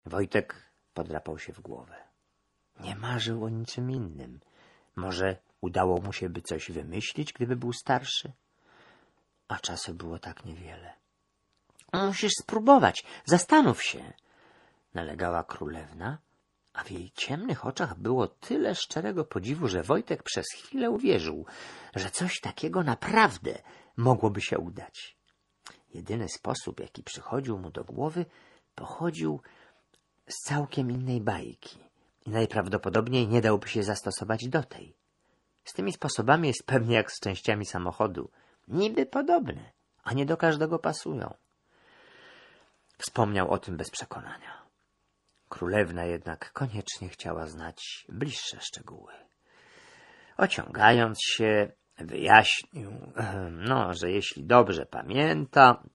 Wojtek podrapał się w głowę. Nie marzył o niczym innym. Może udało mu się by coś wymyślić, gdyby był starszy? A czasu było tak niewiele. Musisz spróbować, zastanów się, nalegała królewna, a w jej ciemnych oczach było tyle szczerego podziwu, że Wojtek przez chwilę uwierzył, że coś takiego naprawdę mogłoby się udać. Jedyny sposób, jaki przychodził mu do głowy, pochodził z całkiem innej bajki i najprawdopodobniej nie dałby się zastosować do tej. Z tymi sposobami jest pewnie jak z częściami samochodu. Niby podobne, a nie do każdego pasują. Wspomniał o tym bez przekonania. Królewna jednak koniecznie chciała znać bliższe szczegóły. Ociągając się, wyjaśnił, że jeśli dobrze pamięta,